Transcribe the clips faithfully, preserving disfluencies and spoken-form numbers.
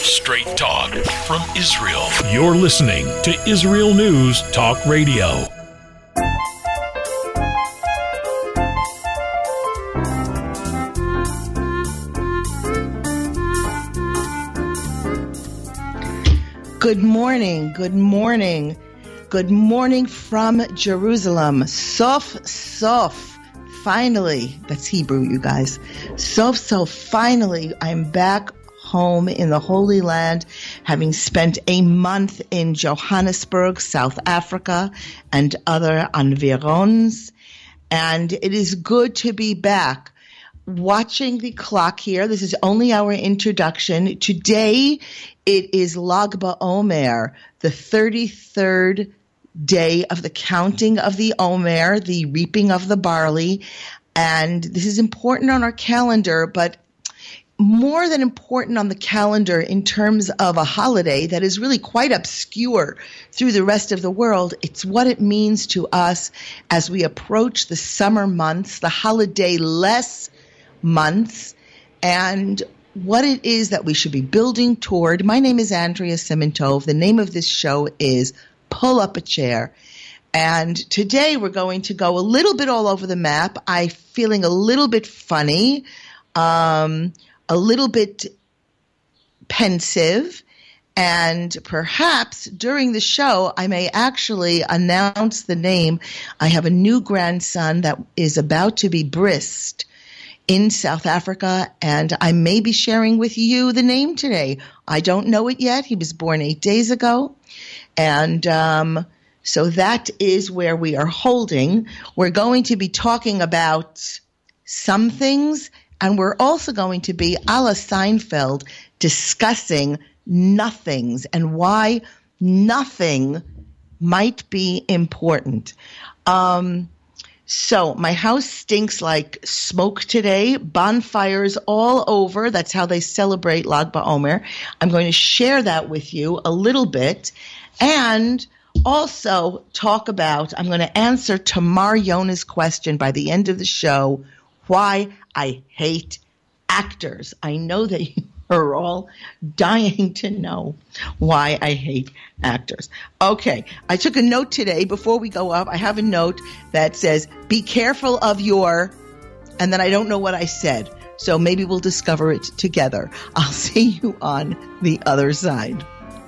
Straight talk from Israel. You're listening to Israel News Talk Radio. Good morning, good morning, good morning from Jerusalem. Sof, sof, finally, that's Hebrew, you guys. Sof, sof, finally, I'm back home in the Holy Land, having spent a month in Johannesburg, South Africa, and other environs. And it is good to be back. Watching the clock here, this is only our introduction. Today, it is Lag BaOmer, the thirty-third day of the counting of the Omer, the reaping of the barley. And this is important on our calendar, but more than important on the calendar in terms of a holiday that is really quite obscure through the rest of the world. It's what it means to us as we approach the summer months, the holiday-less months, and what it is that we should be building toward. My name is Andrea Simantov. The name of this show is Pull Up a Chair. And today we're going to go a little bit all over the map. I'm feeling a little bit funny, um, a little bit pensive, and perhaps during the show I may actually announce the name. I have a new grandson that is about to be brised in South Africa, and I may be sharing with you the name today. I don't know it yet. He was born eight days ago, and um, so that is where we are holding. We're going to be talking about some things, and we're also going to be, a la Seinfeld, discussing nothings and why nothing might be important. Um So my house stinks like smoke today, bonfires all over. That's how they celebrate Lag BaOmer. I'm going to share that with you a little bit, and also talk about, I'm going to answer Tamar Yona's question by the end of the show, why I hate actors. I know that you are all dying to know why I hate actors. Okay, I took a note today before we go up. I have a note that says, be careful of your, and then I don't know what I said. So maybe we'll discover it together. I'll see you on the other side.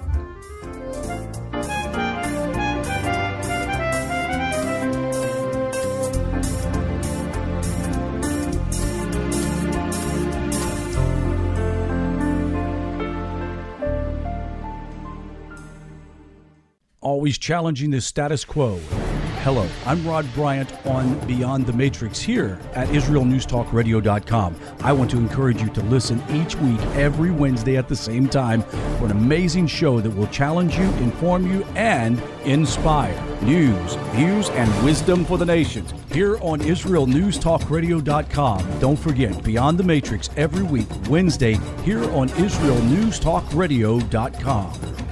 Always challenging the status quo. Hello, I'm Rod Bryant on Beyond the Matrix here at Israel News Talk Radio dot com. I want to encourage you to listen each week, every Wednesday at the same time, for an amazing show that will challenge you, inform you, and inspire. News, views, and wisdom for the nations here on Israel News Talk Radio dot com. Don't forget, Beyond the Matrix every week, Wednesday, here on Israel News Talk Radio dot com.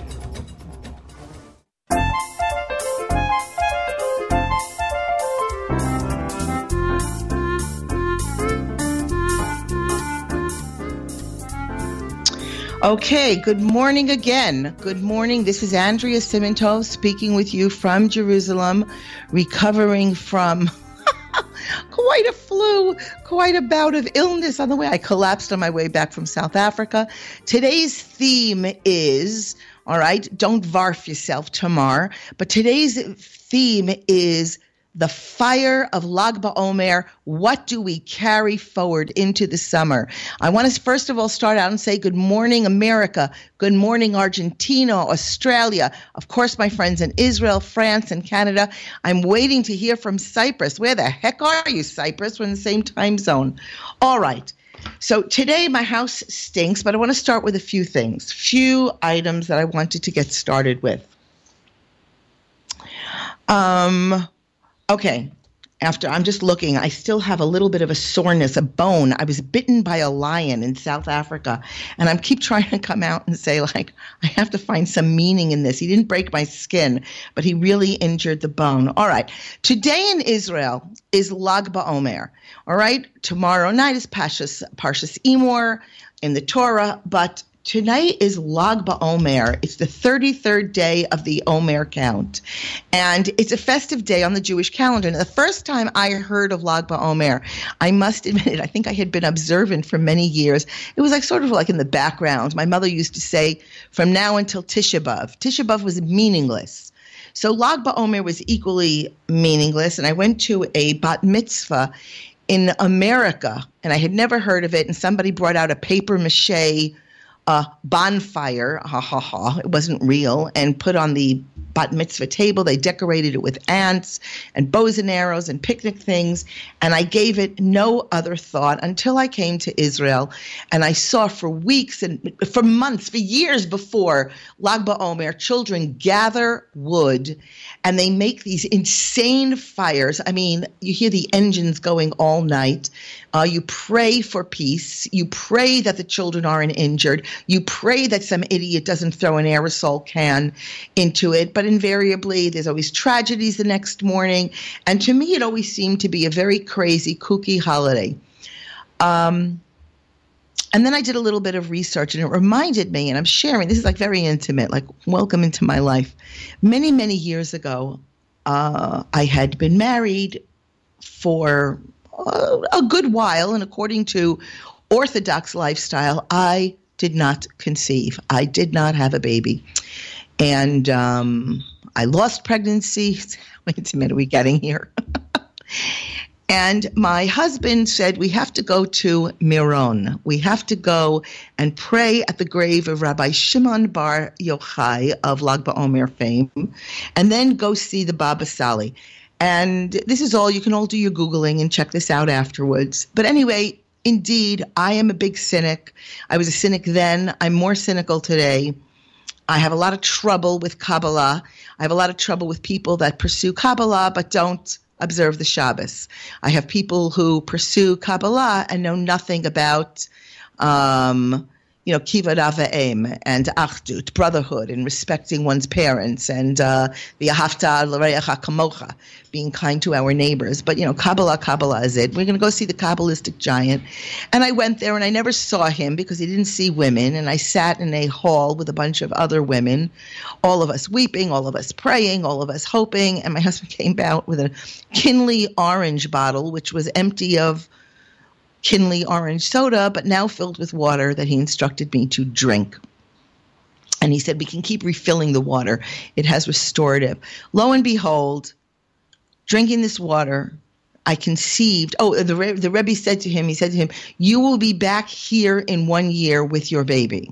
Okay, good morning again. Good morning. This is Andrea Simantov speaking with you from Jerusalem, recovering from quite a flu, quite a bout of illness on the way. I collapsed on my way back from South Africa. Today's theme is, all right, don't varf yourself, Tamar, but today's theme is the fire of Lag BaOmer. What do we carry forward into the summer? I want to first of all start out and say good morning, America. Good morning, Argentina, Australia. Of course, my friends in Israel, France, and Canada. I'm waiting to hear from Cyprus. Where the heck are you, Cyprus? We're in the same time zone. All right. So today my house stinks, but I want to start with a few things, few items that I wanted to get started with. Um... Okay, after I'm just looking, I still have a little bit of a soreness, a bone. I was bitten by a lion in South Africa, and I keep trying to come out and say, like, I have to find some meaning in this. He didn't break my skin, but he really injured the bone. All right, today in Israel is Lag BaOmer. All right, tomorrow night is Parshas, Parshas Emor in the Torah, but tonight is Lag BaOmer. It's the thirty-third day of the Omer count. And it's a festive day on the Jewish calendar. And the first time I heard of Lag BaOmer, I must admit it, I think I had been observant for many years. It was like sort of like in the background. My mother used to say, from now until Tisha B'Av. Tisha B'Av was meaningless. So Lag BaOmer was equally meaningless. And I went to a bat mitzvah in America, and I had never heard of it. And somebody brought out a paper mache uh, bonfire, ha ha ha, it wasn't real, and put on the bat mitzvah table. They decorated it with ants and bows and arrows and picnic things. And I gave it no other thought until I came to Israel. And I saw for weeks and for months, for years before Lag BaOmer, children gather wood and they make these insane fires. I mean, you hear the engines going all night. Uh, you pray for peace. You pray that the children aren't injured. You pray that some idiot doesn't throw an aerosol can into it. But invariably, there's always tragedies the next morning. And to me, it always seemed to be a very crazy, kooky holiday. Um, and then I did a little bit of research, and it reminded me, and I'm sharing, this is like very intimate, like welcome into my life. Many, many years ago, uh, I had been married for uh, a good while, and according to Orthodox lifestyle, I did not conceive. I did not have a baby. And um, I lost pregnancy. How intimate are we getting here? And my husband said, we have to go to Miron. We have to go and pray at the grave of Rabbi Shimon Bar Yochai of Lag BaOmer fame, and then go see the Baba Sali. And this is all, you can all do your Googling and check this out afterwards. But anyway, indeed, I am a big cynic. I was a cynic then. I'm more cynical today. I have a lot of trouble with Kabbalah. I have a lot of trouble with people that pursue Kabbalah but don't observe the Shabbos. I have people who pursue Kabbalah and know nothing about, um, you know, Kivud Av V'Em and Achdut, brotherhood, and respecting one's parents, and uh, the Ahavta L'Reacha Kamocha, being kind to our neighbors. But, you know, Kabbalah, Kabbalah is it. We're going to go see the Kabbalistic giant. And I went there, and I never saw him because he didn't see women. And I sat in a hall with a bunch of other women, all of us weeping, all of us praying, all of us hoping. And my husband came out with a Kinley orange bottle, which was empty of Kinley orange soda, but now filled with water that he instructed me to drink. And he said, we can keep refilling the water. It has restorative. Lo and behold, drinking this water, I conceived. Oh, the, the Rebbe said to him, he said to him, you will be back here in one year with your baby.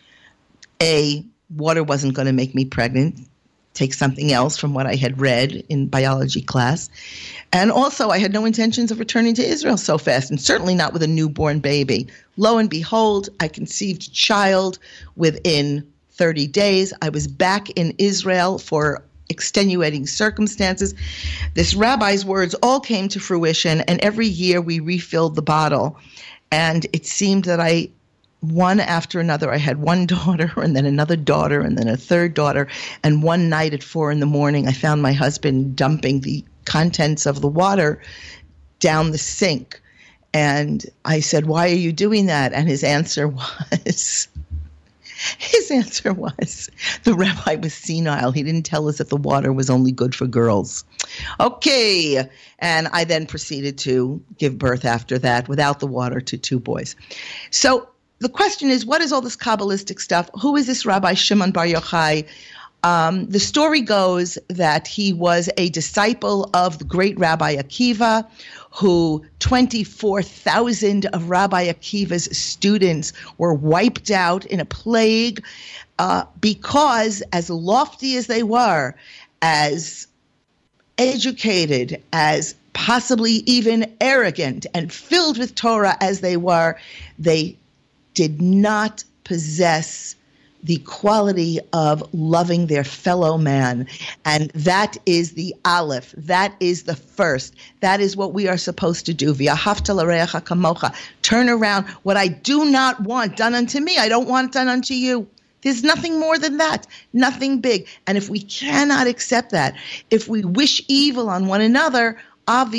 A, water wasn't going to make me pregnant. Take something else from what I had read in biology class. And also, I had no intentions of returning to Israel so fast, and certainly not with a newborn baby. Lo and behold, I conceived a child within thirty days. I was back in Israel for extenuating circumstances. This rabbi's words all came to fruition, and every year we refilled the bottle. And it seemed that I one after another, I had one daughter and then another daughter and then a third daughter. And one night at four in the morning, I found my husband dumping the contents of the water down the sink. And I said, why are you doing that? And his answer was, his answer was, the rabbi was senile. He didn't tell us that the water was only good for girls. Okay. And I then proceeded to give birth after that without the water to two boys. So the question is, what is all this Kabbalistic stuff? Who is this Rabbi Shimon Bar Yochai? Um, the story goes that he was a disciple of the great Rabbi Akiva, who twenty-four thousand of Rabbi Akiva's students were wiped out in a plague uh, because, as lofty as they were, as educated, as possibly even arrogant and filled with Torah as they were, they did not possess the quality of loving their fellow man. And that is the aleph. That is the first. That is what we are supposed to do. V'ahavta l'reacha kamocha. Turn around. What I do not want done unto me, I don't want done unto you. There's nothing more than that. Nothing big. And if we cannot accept that, if we wish evil on one another,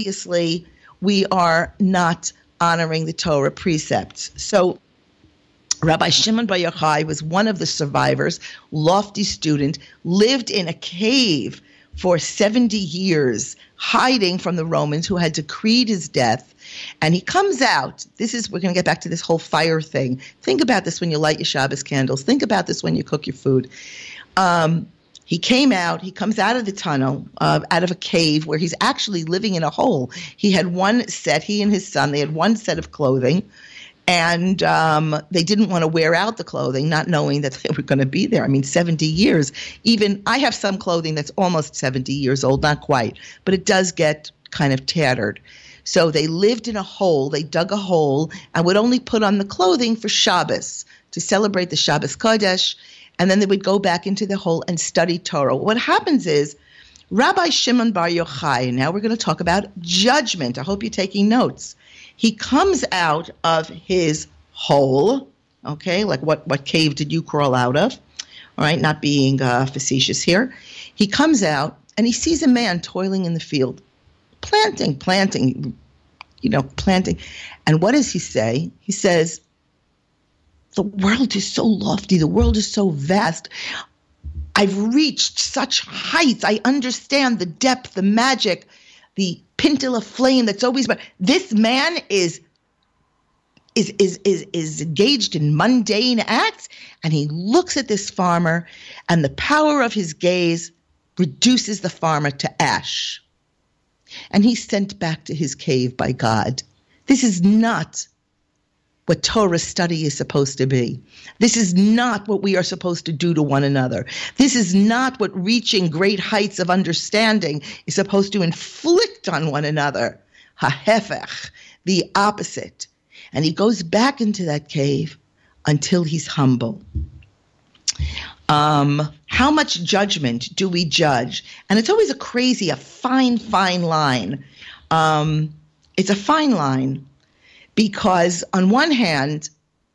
obviously we are not honoring the Torah precepts. So Rabbi Shimon Bar Yochai was one of the survivors, lofty student, lived in a cave for seventy years, hiding from the Romans who had decreed his death. And he comes out. This is, we're going to get back to this whole fire thing. Think about this when you light your Shabbos candles. Think about this when you cook your food. Um, he came out, he comes out of the tunnel, uh, out of a cave where he's actually living in a hole. He had one set, he and his son, they had one set of clothing. And um, they didn't want to wear out the clothing, not knowing that they were going to be there. I mean, seventy years. Even I have some clothing that's almost seventy years old, not quite, but it does get kind of tattered. So they lived in a hole. They dug a hole and would only put on the clothing for Shabbos, to celebrate the Shabbos Kodesh. And then they would go back into the hole and study Torah. What happens is Rabbi Shimon Bar Yochai, now we're going to talk about judgment. I hope you're taking notes. He comes out of his hole, okay, like what, what cave did you crawl out of? All right, not being uh, facetious here. He comes out and he sees a man toiling in the field, planting, planting, you know, planting. And what does he say? He says, the world is so lofty, the world is so vast. I've reached such heights. I understand the depth, the magic, the pintle of flame that's always, but this man is, is, is, is, is engaged in mundane acts. And he looks at this farmer and the power of his gaze reduces the farmer to ash. And he's sent back to his cave by God. This is not what Torah study is supposed to be. This is not what we are supposed to do to one another. This is not what reaching great heights of understanding is supposed to inflict on one another. Hahefech, the opposite. And he goes back into that cave until he's humble. Um, how much judgment do we judge? And it's always a crazy, a fine, fine line. Um, it's a fine line. Because on one hand,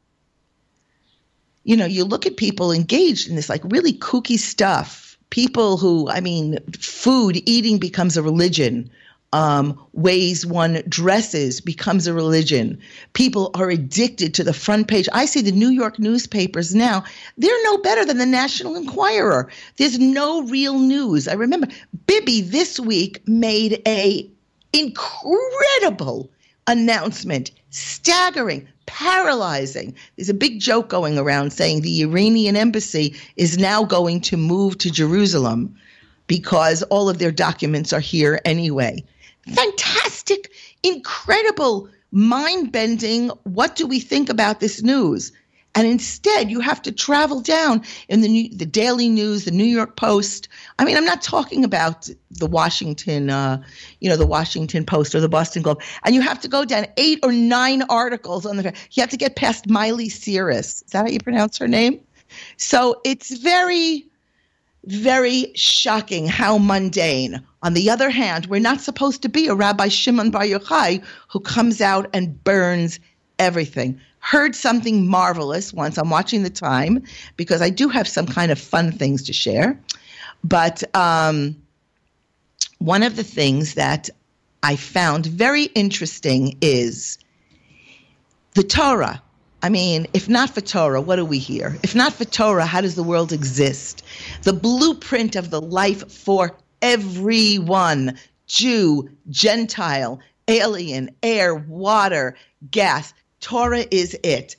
you know, you look at people engaged in this like really kooky stuff. People who, I mean, food, eating becomes a religion. Um, ways one dresses becomes a religion. People are addicted to the front page. I see the New York newspapers now. They're no better than the National Enquirer. There's no real news. I remember Bibi this week made a incredible announcement, staggering, paralyzing. There's a big joke going around saying the Iranian embassy is now going to move to Jerusalem because all of their documents are here anyway. Fantastic, incredible, mind-bending. What do we think about this news? And instead, you have to travel down in the new, the Daily News, the New York Post. I mean, I'm not talking about the Washington, uh, you know, the Washington Post or the Boston Globe. And you have to go down eight or nine articles on the. You have to get past Miley Cyrus. Is that how you pronounce her name? So it's very, very shocking how mundane. On the other hand, we're not supposed to be a Rabbi Shimon Bar Yochai who comes out and burns everything. Heard something marvelous once. I'm watching the time because I do have some kind of fun things to share. But um, one of the things that I found very interesting is the Torah. I mean, if not for Torah, what are we here? If not for Torah, how does the world exist? The blueprint of the life for everyone, Jew, Gentile, alien, air, water, gas. Torah is it.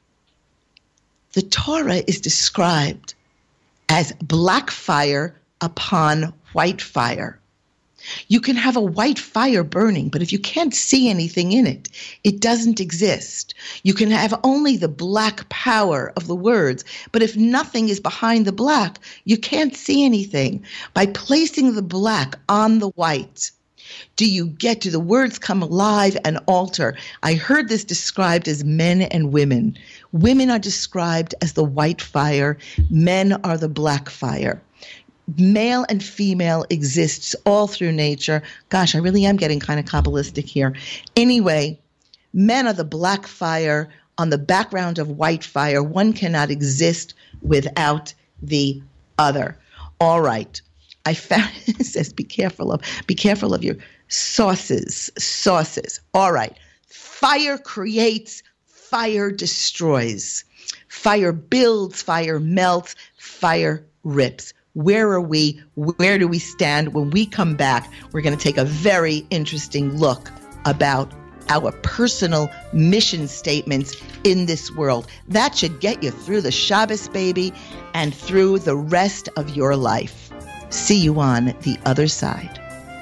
The Torah is described as black fire upon white fire. You can have a white fire burning, but if you can't see anything in it, it doesn't exist. You can have only the black power of the words, but if nothing is behind the black, you can't see anything. By placing the black on the white, do you get to the words come alive and alter? I heard this described as men and women. Women are described as the white fire. Men are the black fire. Male and female exists all through nature. Gosh, I really am getting kind of Kabbalistic here. Anyway, men are the black fire on the background of white fire. One cannot exist without the other. All right. I found, it says, be careful of, be careful of your sauces, sauces. All right. Fire creates, fire destroys. Fire builds, fire melts, fire rips. Where are we? Where do we stand? When we come back, we're going to take a very interesting look about our personal mission statements in this world. That should get you through the Shabbos, baby, and through the rest of your life. See you on the other side.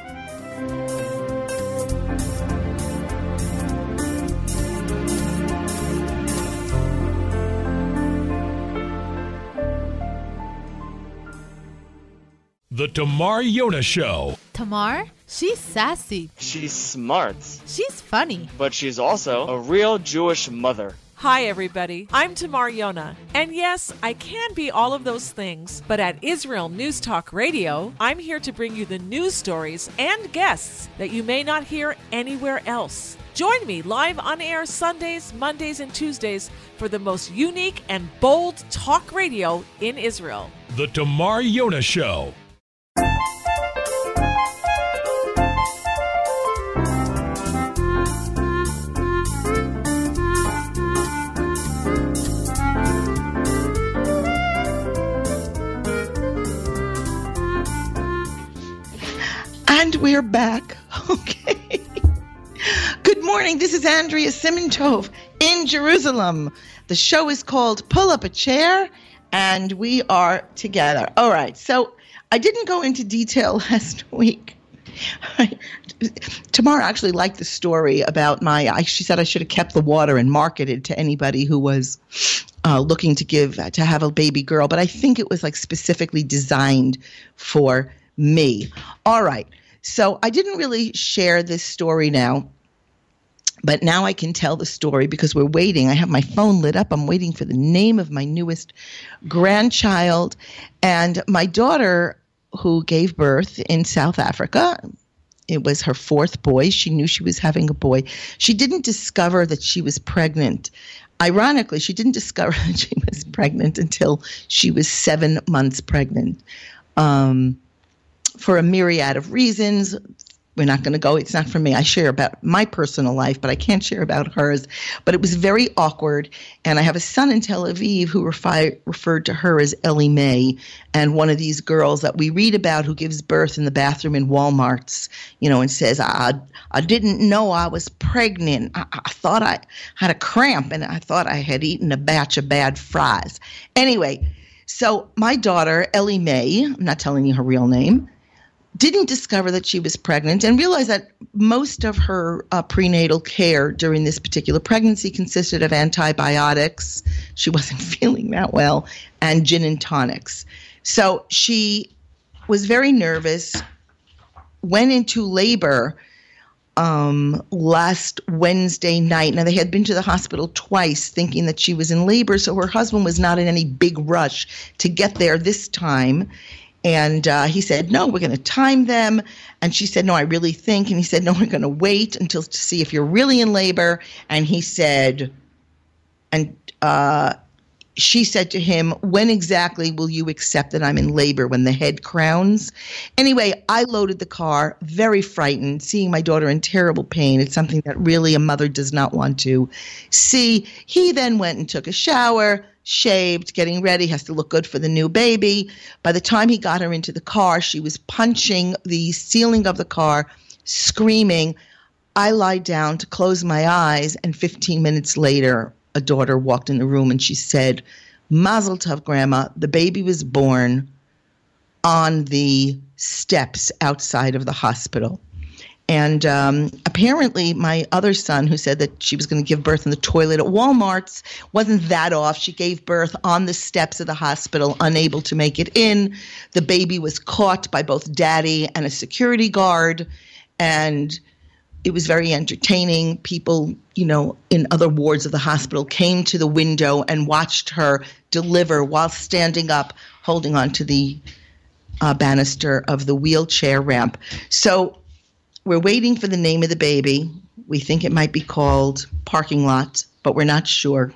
The Tamar Yona Show. Tamar? She's sassy. She's smart. She's funny. But she's also a real Jewish mother. Hi, everybody. I'm Tamar Yona. And yes, I can be all of those things. But at Israel News Talk Radio, I'm here to bring you the news stories and guests that you may not hear anywhere else. Join me live on air Sundays, Mondays, and Tuesdays for the most unique and bold talk radio in Israel. The Tamar Yona Show. And we're back. Okay. Good morning. This is Andrea Simantov in Jerusalem. The show is called Pull Up a Chair, and we are together. All right. So I didn't go into detail last week. Tamara actually liked the story about my, I, she said I should have kept the water and marketed to anybody who was uh, looking to give, to have a baby girl. But I think it was like specifically designed for me. All right. So I didn't really share this story now, but now I can tell the story because we're waiting. I have my phone lit up. I'm waiting for the name of my newest grandchild. And my daughter, who gave birth in South Africa, it was her fourth boy. She knew she was having a boy. She didn't discover that she was pregnant. Ironically, she didn't discover that she was pregnant until she was seven months pregnant. Um, for a myriad of reasons. We're not going to go. It's not for me. I share about my personal life, but I can't share about hers. But it was very awkward. And I have a son in Tel Aviv who refi- referred to her as Ellie Mae, and one of these girls that we read about who gives birth in the bathroom in Walmarts, you know, and says, I, I didn't know I was pregnant. I, I thought I had a cramp, and I thought I had eaten a batch of bad fries. Anyway, so my daughter, Ellie Mae, I'm not telling you her real name, didn't discover that she was pregnant and realized that most of her uh, prenatal care during this particular pregnancy consisted of antibiotics. She wasn't feeling that well, and gin and tonics. So she was very nervous, went into labor um, last Wednesday night. Now, they had been to the hospital twice thinking that she was in labor, so her husband was not in any big rush to get there this time. And uh, he said, no, we're going to time them. And she said, no, I really think. And he said, no, we're going to wait until to see if you're really in labor. And he said, and uh, she said to him, when exactly will you accept that I'm in labor? When the head crowns? Anyway, I loaded the car, very frightened, seeing my daughter in terrible pain. It's something that really a mother does not want to see. He then went and took a shower, shaved, getting ready, has to look good for the new baby. By the time he got her into the car, she was punching the ceiling of the car, screaming. I lied down to close my eyes, and fifteen minutes later, a daughter walked in the room and she said, Mazel tov, Grandma, the baby was born on the steps outside of the hospital. And um, apparently my other son, who said that she was going to give birth in the toilet at Walmart's, wasn't that off. She gave birth on the steps of the hospital, unable to make it in. The baby was caught by both daddy and a security guard, and it was very entertaining. People, you know, in other wards of the hospital came to the window and watched her deliver while standing up, holding on to the uh, banister of the wheelchair ramp. So we're waiting for the name of the baby. We think it might be called Parking Lot, but we're not sure.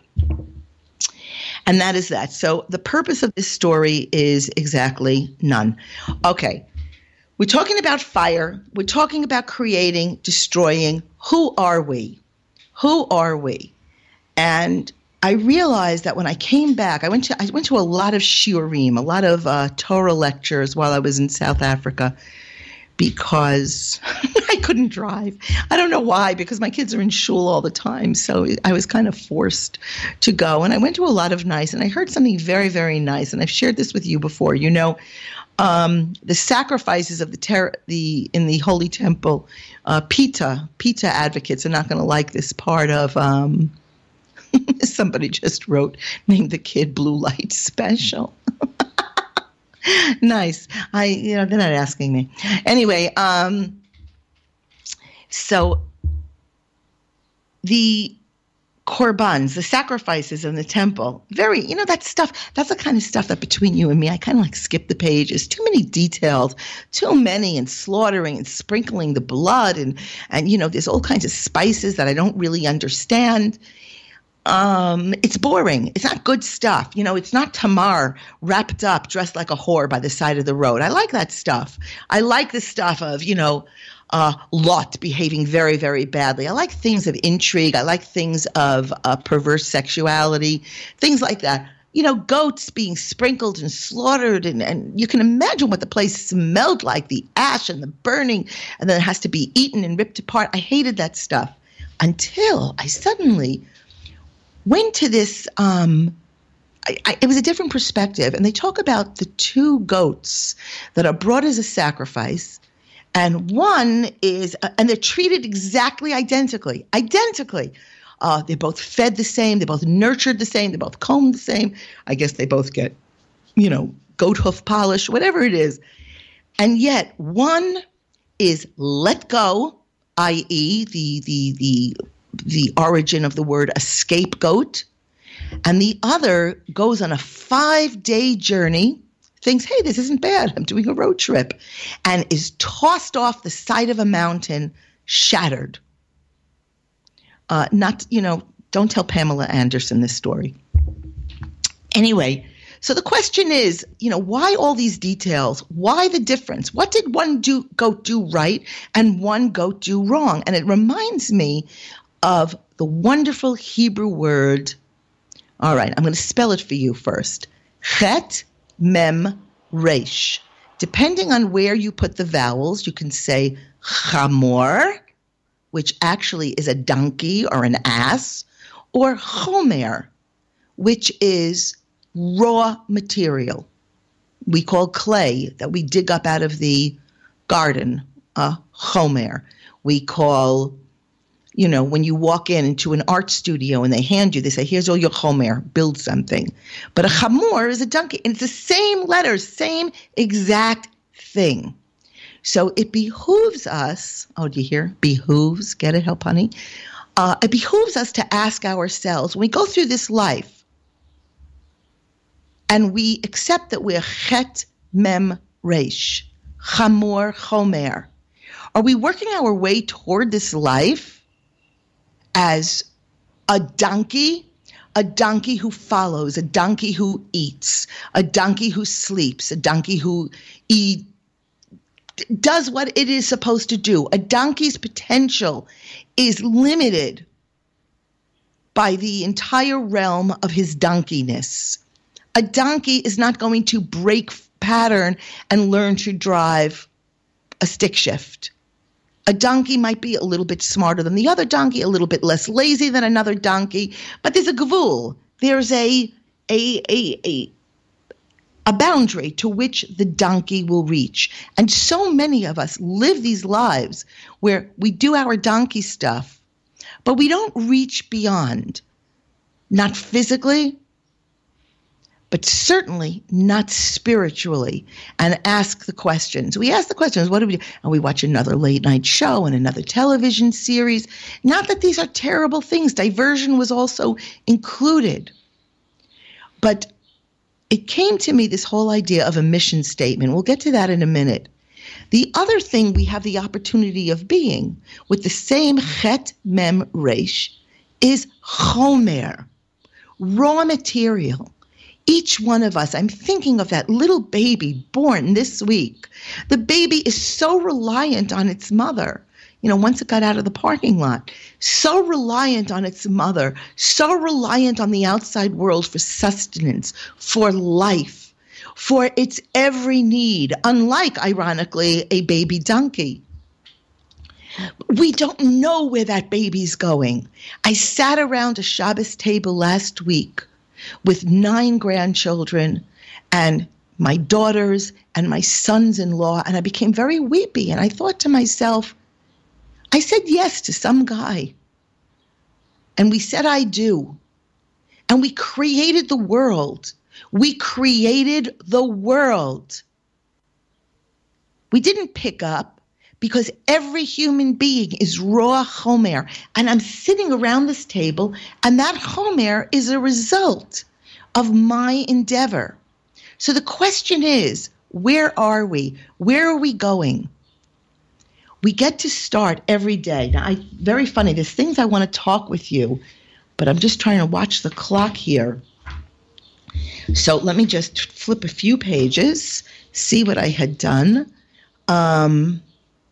And that is that. So the purpose of this story is exactly none. Okay. We're talking about fire. We're talking about creating, destroying. Who are we? Who are we? And I realized that when I came back, I went to I went to a lot of shiurim, a lot of uh, Torah lectures while I was in South Africa, because I couldn't drive. I don't know why, because my kids are in shul all the time, so I was kind of forced to go. And I went to a lot of nice, and I heard something very, very nice, and I've shared this with you before. You know, um, the sacrifices of the ter- the in the Holy Temple, uh, Pita, Pita advocates are not going to like this part of. Um, Somebody just wrote, named the kid Blue Light Special. Nice. I, you know, they're not asking me. Anyway, um, so the korbans, the sacrifices in the temple, very, you know, that stuff, that's the kind of stuff that between you and me, I kind of like skip the pages. Too many details, too many, and slaughtering and sprinkling the blood. And, and, you know, there's all kinds of spices that I don't really understand. Um, it's boring. It's not good stuff. You know, it's not Tamar wrapped up, dressed like a whore by the side of the road. I like that stuff. I like the stuff of, you know, uh, Lot behaving very, very badly. I like things of intrigue. I like things of uh, perverse sexuality, things like that. You know, goats being sprinkled and slaughtered, and, and you can imagine what the place smelled like, the ash and the burning, and then it has to be eaten and ripped apart. I hated that stuff until I suddenly went to this, um, I, I, it was a different perspective, and they talk about the two goats that are brought as a sacrifice, and one is, uh, and they're treated exactly identically, identically. Uh, they're both fed the same, they're both nurtured the same, they're both combed the same. I guess they both get, you know, goat hoof polish, whatever it is. And yet one is let go, that is the, the, the, the origin of the word a scapegoat, and the other goes on a five-day journey, thinks, hey, this isn't bad, I'm doing a road trip, and is tossed off the side of a mountain, shattered. Uh, not, you know, don't tell Pamela Anderson this story. Anyway, so the question is, you know, why all these details? Why the difference? What did one do, goat do right and one goat do wrong? And it reminds me of the wonderful Hebrew word. All right, I'm going to spell it for you first. Chet mem resh. Depending on where you put the vowels, you can say chamor, which actually is a donkey or an ass, or chomer, which is raw material. We call clay that we dig up out of the garden a chomer. We call, you know, when you walk in into an art studio and they hand you, they say, here's all your chomer, build something. But a chamor is a donkey, and it's the same letters, same exact thing. So it behooves us, oh, do you hear? Behooves, get it, help, honey? Uh, it behooves us to ask ourselves, when we go through this life and we accept that we're chet mem resh, chamor chomer, are we working our way toward this life as a donkey, a donkey who follows, a donkey who eats, a donkey who sleeps, a donkey who eats, does what it is supposed to do? A donkey's potential is limited by the entire realm of his donkeyness. A donkey is not going to break pattern and learn to drive a stick shift. A donkey might be a little bit smarter than the other donkey, a little bit less lazy than another donkey, but there's a gavul. There's a a a a a boundary to which the donkey will reach. And so many of us live these lives where we do our donkey stuff, but we don't reach beyond, not physically, but certainly not spiritually, and ask the questions. We ask the questions, what do we do? And we watch another late night show and another television series. Not that these are terrible things. Diversion was also included. But it came to me, this whole idea of a mission statement. We'll get to that in a minute. The other thing we have the opportunity of being with the same chet mem resh is chomer, raw material. Each one of us, I'm thinking of that little baby born this week. The baby is so reliant on its mother. you know, once it got out of the parking lot. So reliant on its mother, so reliant on the outside world for sustenance, for life, for its every need, unlike, ironically, a baby donkey. We don't know where that baby's going. I sat around a Shabbos table last week with nine grandchildren and my daughters and my sons-in-law, and I became very weepy. And I thought to myself, I said yes to some guy. And we said I do. And we created the world. We created the world. We didn't pick up, because every human being is raw chomer. And I'm sitting around this table, and that chomer is a result of my endeavor. So the question is, where are we? Where are we going? We get to start every day. Now, I, very funny, there's things I want to talk with you, but I'm just trying to watch the clock here. So let me just flip a few pages, see what I had done. Um,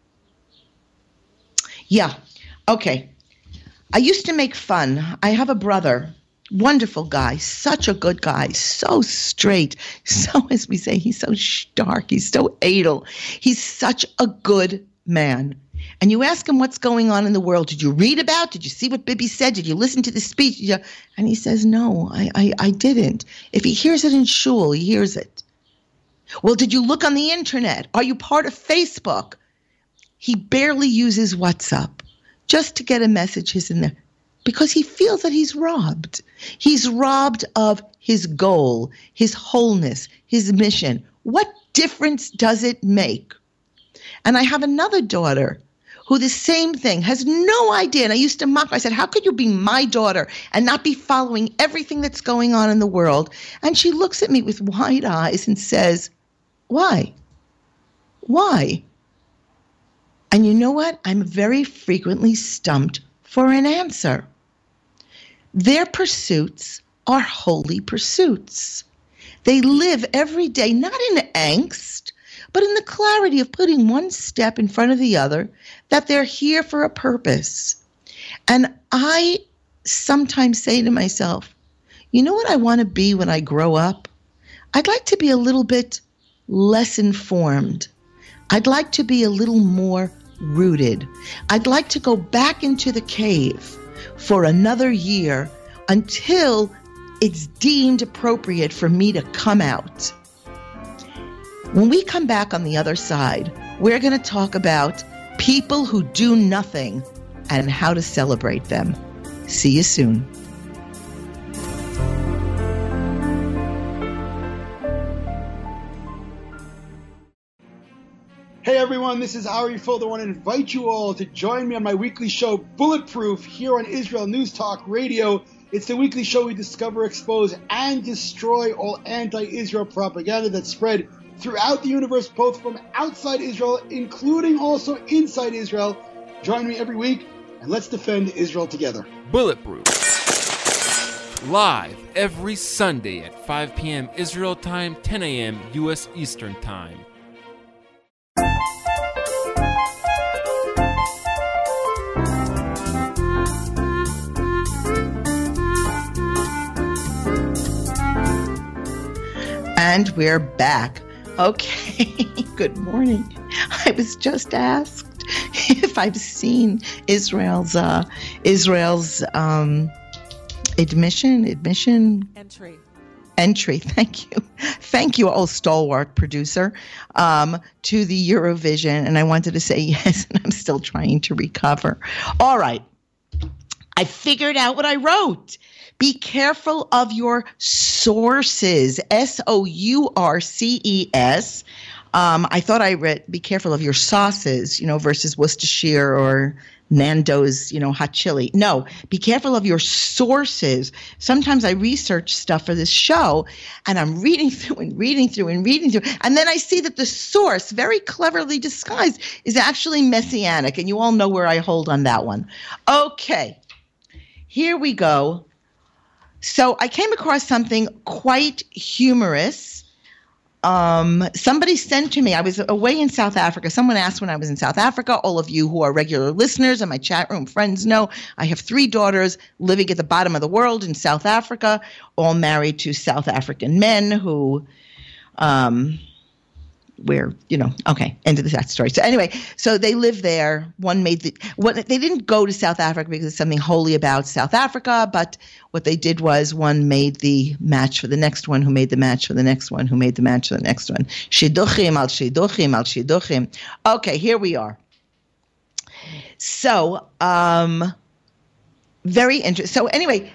yeah, okay. I used to make fun. I have a brother, wonderful guy, such a good guy, so straight, so, as we say, he's so stark, he's so edel. He's such a good man. And you ask him what's going on in the world. Did you read about? Did you see what Bibi said? Did you listen to the speech? And he says, no, I, I, I didn't. If he hears it in shul, he hears it. Well, did you look on the internet? Are you part of Facebook? He barely uses WhatsApp just to get a message is in there because he feels that he's robbed. He's robbed of his goal, his wholeness, his mission. What difference does it make? And I have another daughter who the same thing, has no idea. And I used to mock her. I said, how could you be my daughter and not be following everything that's going on in the world? And she looks at me with wide eyes and says, why? Why? And you know what? I'm very frequently stumped for an answer. Their pursuits are holy pursuits. They live every day, not in angst, but in the clarity of putting one step in front of the other, that they're here for a purpose. And I sometimes say to myself, you know what I want to be when I grow up? I'd like to be a little bit less informed. I'd like to be a little more rooted. I'd like to go back into the cave for another year until it's deemed appropriate for me to come out. When we come back on the other side, we're going to talk about people who do nothing and how to celebrate them. See you soon. Hey everyone, this is Ari Folder. I want to invite you all to join me on my weekly show, Bulletproof, here on Israel News Talk Radio. It's the weekly show we discover, expose, and destroy all anti-Israel propaganda that's spread throughout the universe, both from outside Israel, including also inside Israel. Join me every week, and let's defend Israel together. Bulletproof. Live every Sunday at five p.m. Israel time, ten a.m. U S Eastern Time. And we're back. Okay, good morning. I was just asked if I've seen Israel's uh, Israel's um, admission, admission Entry. Entry. Thank you, thank you, oh stalwart producer, um, to the Eurovision. And I wanted to say yes, and I'm still trying to recover. All right, I figured out what I wrote. Be careful of your sources, S O U R C E S. Um, I thought I read, be careful of your sauces, you know, versus Worcestershire or Nando's, you know, hot chili. No, be careful of your sources. Sometimes I research stuff for this show, and I'm reading through and reading through and reading through, and then I see that the source, very cleverly disguised, is actually messianic, and you all know where I hold on that one. Okay, here we go. So I came across something quite humorous Um, somebody sent to me, I was away in South Africa. Someone asked when I was in South Africa. All of you who are regular listeners and my chat room friends know I have three daughters living at the bottom of the world in South Africa, all married to South African men who, um, where, you know, okay, end of that story. So anyway, so they live there. One made the, what they didn't go to South Africa because there's something holy about South Africa, but what they did was one made the match for the next one, who made the match for the next one, who made the match for the next one. Shidduchim al shidduchim al shidduchim. Okay, here we are. So, um, very interesting. So anyway,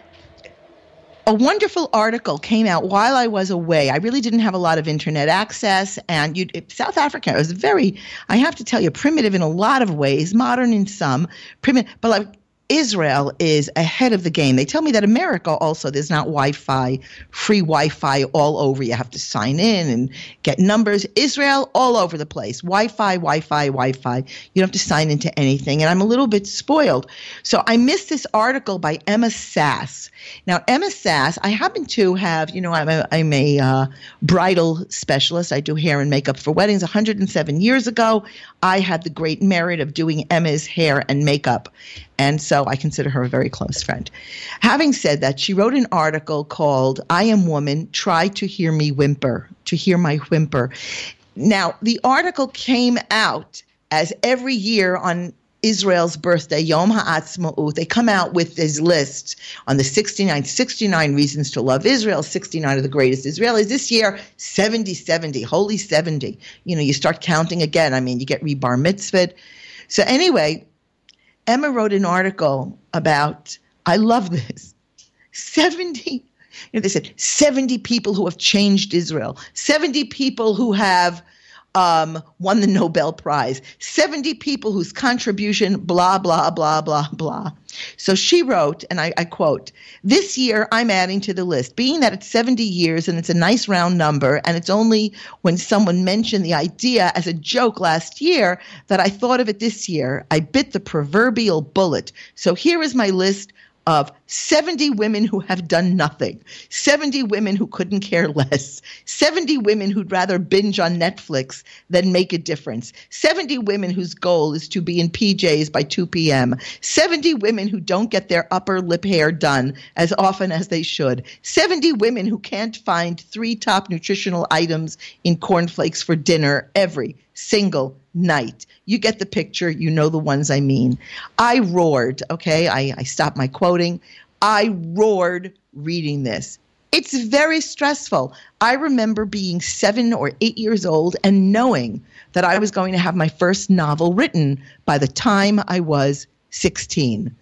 a wonderful article came out while I was away. I really didn't have a lot of internet access, and you, South Africa was very, I have to tell you, primitive in a lot of ways, modern in some, primitive, but like Israel is ahead of the game. They tell me that America also, there's not Wi-Fi, free Wi-Fi all over. You have to sign in and get numbers. Israel, all over the place. Wi-Fi, Wi-Fi, Wi-Fi. You don't have to sign into anything. And I'm a little bit spoiled. So I missed this article by Emma Sass. Now, Emma Sass, I happen to have, you know, I'm a, I'm a uh, bridal specialist. I do hair and makeup for weddings. one hundred seven years ago, I had the great merit of doing Emma's hair and makeup. And so I consider her a very close friend. Having said that, she wrote an article called I Am Woman, Try to Hear Me Whimper, to hear my whimper. Now, the article came out as every year on Israel's birthday, Yom HaAtzmaut, they come out with these lists on the sixty-nine, sixty-nine reasons to love Israel, sixty-nine of the greatest Israelis. This year, seventy, seventy, holy seventy. You know, you start counting again. I mean, you get re-bar mitzvah. So anyway, Emma wrote an article about, I love this, seventy, you know, they said seventy people who have changed Israel, seventy people who have um, won the Nobel Prize, seventy people whose contribution, blah, blah, blah, blah, blah. So she wrote, and I, I quote, this year I'm adding to the list, being that it's seventy years and it's a nice round number, and it's only when someone mentioned the idea as a joke last year that I thought of it this year. I bit the proverbial bullet. So here is my list of seventy women who have done nothing, seventy women who couldn't care less, seventy women who'd rather binge on Netflix than make a difference, seventy women whose goal is to be in P Js by two p.m., seventy women who don't get their upper lip hair done as often as they should, seventy women who can't find three top nutritional items in cornflakes for dinner every single night. You get the picture. You know the ones I mean. I roared, okay? I, I stopped my quoting. I roared reading this. It's very stressful. I remember being seven or eight years old and knowing that I was going to have my first novel written by the time I was sixteen.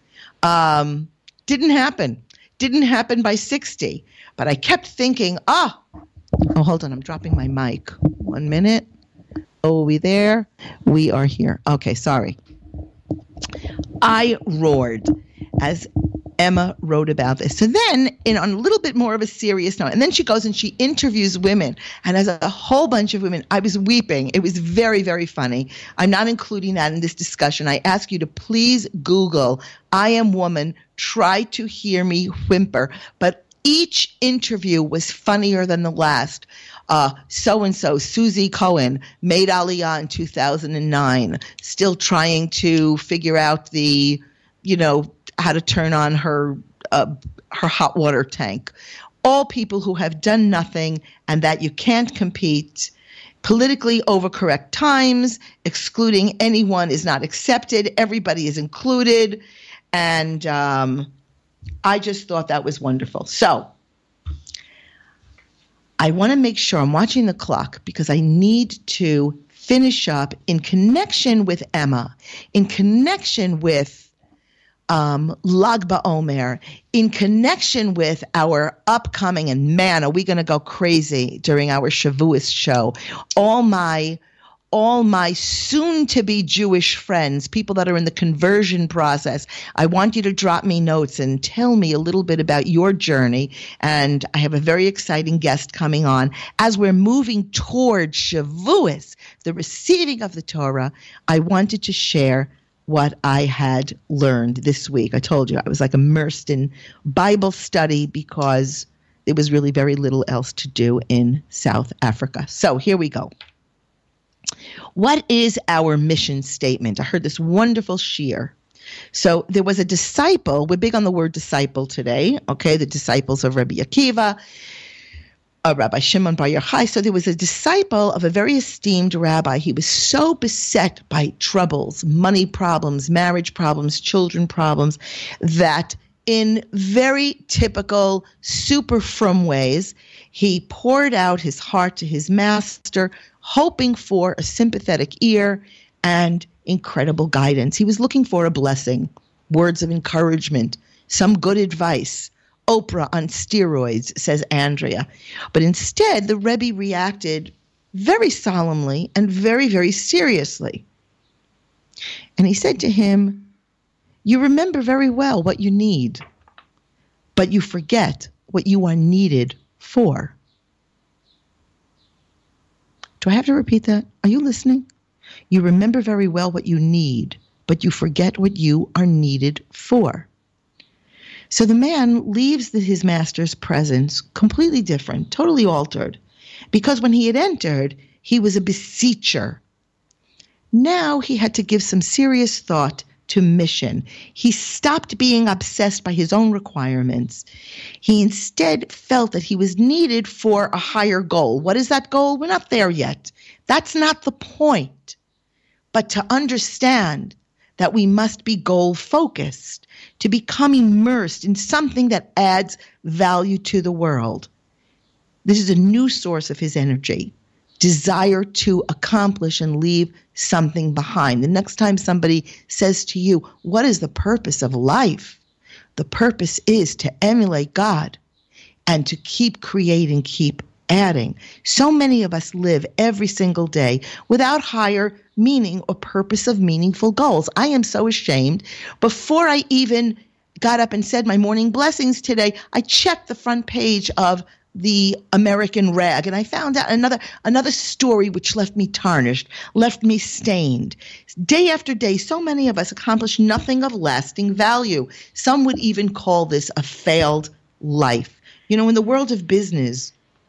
Um, didn't happen. Didn't happen by sixty. But I kept thinking, ah, oh, hold on. I'm dropping my mic. One minute. Oh, are we there? We are here. Okay, sorry. I roared as Emma wrote about this. So then, in on a little bit more of a serious note, and then she goes and she interviews women, and as a whole bunch of women, I was weeping. It was very, very funny. I'm not including that in this discussion. I ask you to please Google, I Am Woman, Try to Hear Me Whimper. But each interview was funnier than the last. Uh, so-and-so, Susie Cohen, made Aliyah in two thousand nine, still trying to figure out the, you know, how to turn on her uh, her hot water tank. All people who have done nothing and that you can't compete. Politically overcorrect times, excluding anyone is not accepted. Everybody is included. And um, I just thought that was wonderful. So I want to make sure I'm watching the clock because I need to finish up in connection with Emma, in connection with um, Lag BaOmer, in connection with our upcoming, and man, are we going to go crazy during our Shavuos show. All my all my soon-to-be Jewish friends, people that are in the conversion process, I want you to drop me notes and tell me a little bit about your journey. And I have a very exciting guest coming on. As we're moving toward Shavuos, the receiving of the Torah, I wanted to share what I had learned this week. I told you I was like immersed in Bible study because there was really very little else to do in South Africa. So here we go. What is our mission statement? I heard this wonderful shiur. So there was a disciple. We're big on the word disciple today, okay? The disciples of Rabbi Akiva, uh, Rabbi Shimon Bar Yochai. So there was a disciple of a very esteemed rabbi. He was so beset by troubles, money problems, marriage problems, children problems, that in very typical, super frum ways, he poured out his heart to his master, hoping for a sympathetic ear and incredible guidance. He was looking for a blessing, words of encouragement, some good advice. Oprah on steroids, says Andrea. But instead, the Rebbe reacted very solemnly and very, very seriously. And he said to him, you remember very well what you need, but you forget what you are needed for. Do I have to repeat that? Are you listening? You remember very well what you need, but you forget what you are needed for. So the man leaves the, his master's presence completely different, totally altered, because when he had entered, he was a beseecher. Now he had to give some serious thought to mission. He stopped being obsessed by his own requirements. He instead felt that he was needed for a higher goal. What is that goal? We're not there yet. That's not the point. But to understand that we must be goal-focused, to become immersed in something that adds value to the world. This is a new source of his energy, desire to accomplish and leave something behind. The next time somebody says to you, what is the purpose of life? The purpose is to emulate God and to keep creating, keep adding. So many of us live every single day without higher meaning or purpose of meaningful goals. I am so ashamed. Before I even got up and said my morning blessings today, I checked the front page of the American Rag, and I found out another another story which left me tarnished, left me stained. Day after day, so many of us accomplish nothing of lasting value. Some would even call this a failed life. You know, in the world of business,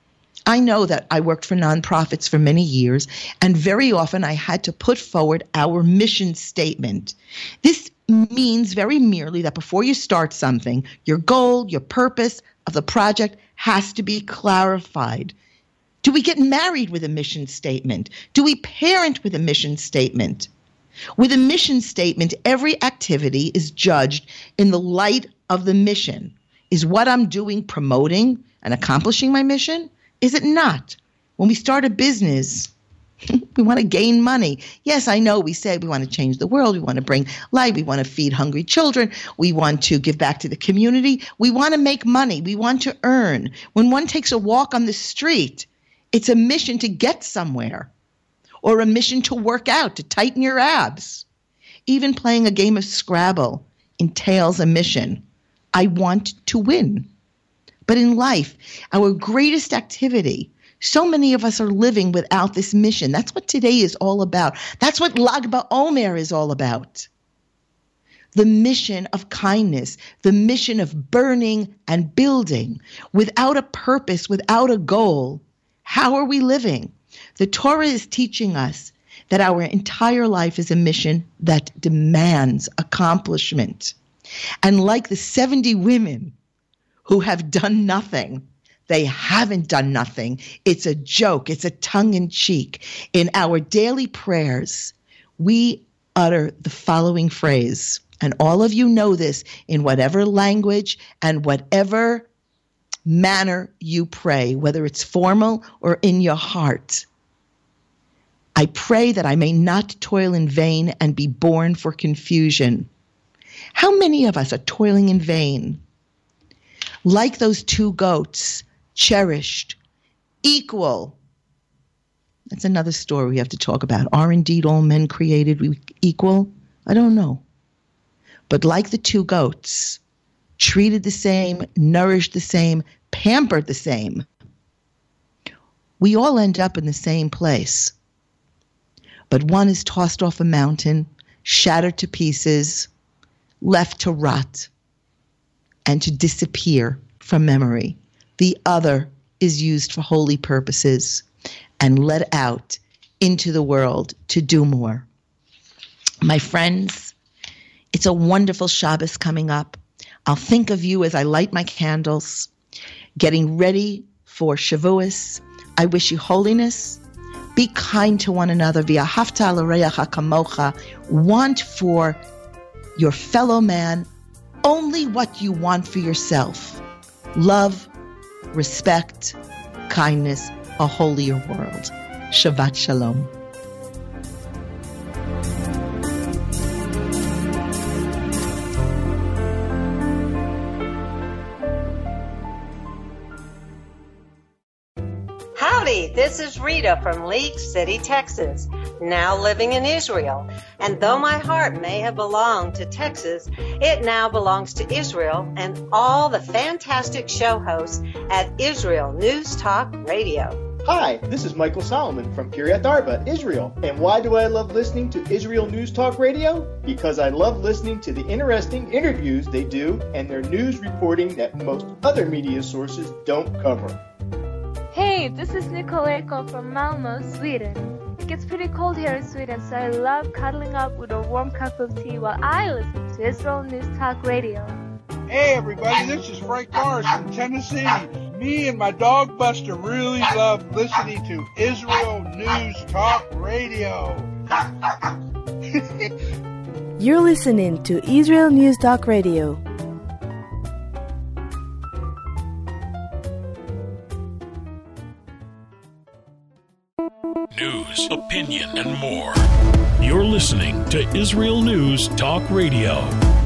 I know that I worked for nonprofits for many years, and very often I had to put forward our mission statement. This means very merely that before you start something, your goal, your purpose of the project has to be clarified. Do we get married with a mission statement? Do we parent with a mission statement? With a mission statement, every activity is judged in the light of the mission. Is what I'm doing promoting and accomplishing my mission? Is it not? When we start a business, we want to gain money. Yes, I know we say we want to change the world. We want to bring light. We want to feed hungry children. We want to give back to the community. We want to make money. We want to earn. When one takes a walk on the street, it's a mission to get somewhere, or a mission to work out, to tighten your abs. Even playing a game of Scrabble entails a mission. I want to win. But in life, our greatest activity, so many of us are living without this mission. That's what today is all about. That's what Lag BaOmer is all about. The mission of kindness, the mission of burning and building. Without a purpose, without a goal, how are we living? The Torah is teaching us that our entire life is a mission that demands accomplishment. And like the seventy women who have done nothing, they haven't done nothing. It's a joke. It's a tongue-in-cheek. In our daily prayers, we utter the following phrase, and all of you know this in whatever language and whatever manner you pray, whether it's formal or in your heart. I pray that I may not toil in vain and be born for confusion. How many of us are toiling in vain? Like those two goats, cherished, equal. That's another story we have to talk about. Are indeed all men created equal? I don't know. But like the two goats, treated the same, nourished the same, pampered the same, we all end up in the same place. But one is tossed off a mountain, shattered to pieces, left to rot and to disappear from memory. The other is used for holy purposes and let out into the world to do more. My friends, it's a wonderful Shabbos coming up. I'll think of you as I light my candles, getting ready for Shavuos. I wish you holiness. Be kind to one another. V'ahavta l'reacha kamocha. Want for your fellow man only what you want for yourself. Love, respect, kindness, a holier world. Shabbat Shalom. Howdy, this is Rita from League City, Texas, now living in Israel. And though my heart may have belonged to Texas, it now belongs to Israel and all the fantastic show hosts at Israel News Talk Radio. Hi, this is Michael Solomon from Kiryat Arba, Israel. And why do I love listening to Israel News Talk Radio? Because I love listening to the interesting interviews they do and their news reporting that most other media sources don't cover. Hey, this is Nicoleko from Malmö, Sweden. It gets pretty cold here in Sweden, so I love cuddling up with a warm cup of tea while I listen to Israel News Talk Radio. Hey everybody, this is Frank Morris from Tennessee. Me and my dog Buster really love listening to Israel News Talk Radio. You're listening to Israel News Talk Radio. News, opinion, and more. You're listening to Israel News Talk Radio.